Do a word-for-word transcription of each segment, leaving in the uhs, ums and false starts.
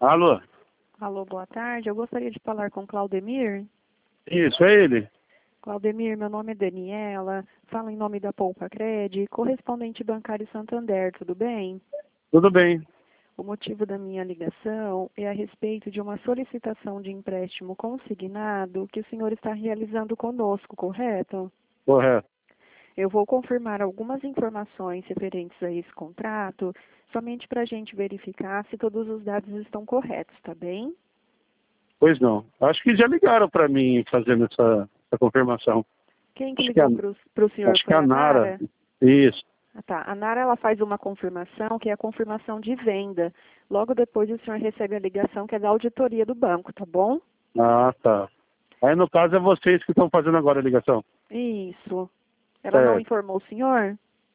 Alô? Alô, boa tarde. Eu gostaria de falar com Claudemir. Isso, é ele. Claudemir, meu nome é Daniela, falo em nome da Poupa Cred, correspondente bancário Santander, tudo bem? Tudo bem. O motivo da minha ligação é a respeito de uma solicitação de empréstimo consignado que o senhor está realizando conosco, correto? Correto. Eu vou confirmar algumas informações referentes a esse contrato, somente para a gente verificar se todos os dados estão corretos, tá bem? Pois não. Acho que já ligaram para mim fazendo essa, essa confirmação. Quem que Acho que a, ligou para o senhor acho que foi a a Nara. Nara? Isso. Ah, tá. A Nara ela faz uma confirmação, que é a confirmação de venda. Logo depois o senhor recebe a ligação, que é da auditoria do banco, tá bom? Ah, tá. Aí no caso é vocês que estão fazendo agora a ligação. Isso. Ela não É. informou o senhor?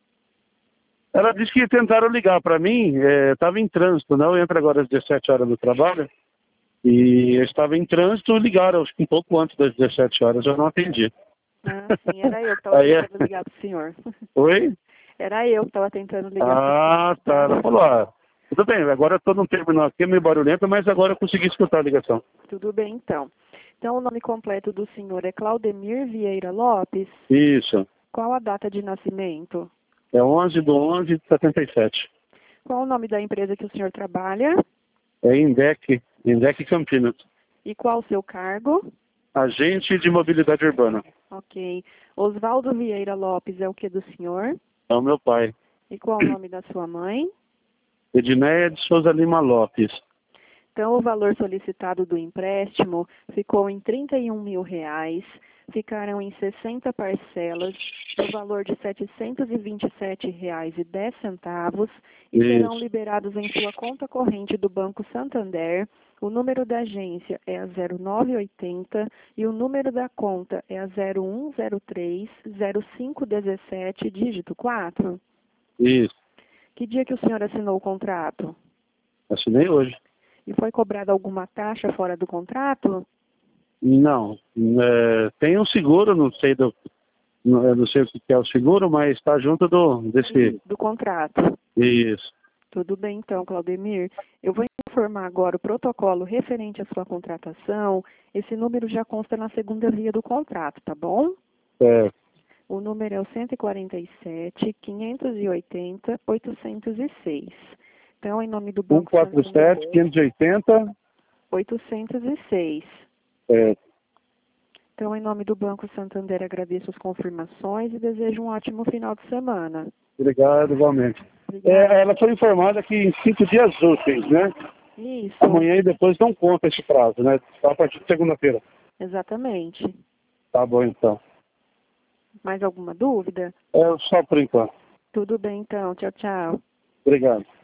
Ela disse que tentaram ligar para mim, estava em trânsito, não? Eu entro agora às dezessete horas do trabalho. E eu estava em trânsito, ligaram, acho que um pouco antes das dezessete horas, eu não atendi. Ah, sim, era eu que estava Aí é... tentando ligar para o senhor. Oi? Era eu que estava tentando ligar para o Ah, senhor. tá. Ela falou, ah, tudo bem, agora eu estou num terminal aqui, meio barulhento, mas agora eu consegui escutar a ligação. Tudo bem, então. Então, o nome completo do senhor é Claudemir Vieira Lopes. Isso. Qual a data de nascimento? É onze de onze de setenta e sete. Qual o nome da empresa que o senhor trabalha? É Indec, Indec Campinas. E qual o seu cargo? Agente de mobilidade urbana. Ok. Oswaldo Vieira Lopes é o que do senhor? É o meu pai. E qual o nome da sua mãe? Edneia de Souza Lima Lopes. Então, o valor solicitado do empréstimo ficou em trinta e um mil reais, ficaram em sessenta parcelas, no valor de setecentos e vinte e sete reais e dez centavos, e Isso. serão liberados em sua conta corrente do Banco Santander. O número da agência é a zero nove oitenta e o número da conta é a zero um zero três zero cinco um sete, dígito quatro. Isso. Que dia que o senhor assinou o contrato? Assinei hoje. E foi cobrada alguma taxa fora do contrato? Não. É, tem um seguro, não sei do, não, eu não sei o que é o seguro, mas está junto do desse. Do contrato. Isso. Tudo bem, então, Claudemir. Eu vou informar agora o protocolo referente à sua contratação. Esse número já consta na segunda via do contrato, tá bom? É. O número é o cento e quarenta e sete, quinhentos e oitenta, oitocentos e seis. Então, em nome do Banco cento e quarenta e sete, quinhentos e oitenta. oitocentos e seis. É. Então, em nome do Banco Santander, agradeço as confirmações e desejo um ótimo final de semana. Obrigado, igualmente. Obrigada. É, ela foi informada que em cinco dias úteis, né? Isso. Amanhã e depois não conta esse prazo, né? Só a partir de segunda-feira. Exatamente. Tá bom, então. Mais alguma dúvida? É só por enquanto. Tudo bem, então. Tchau, tchau. Obrigado.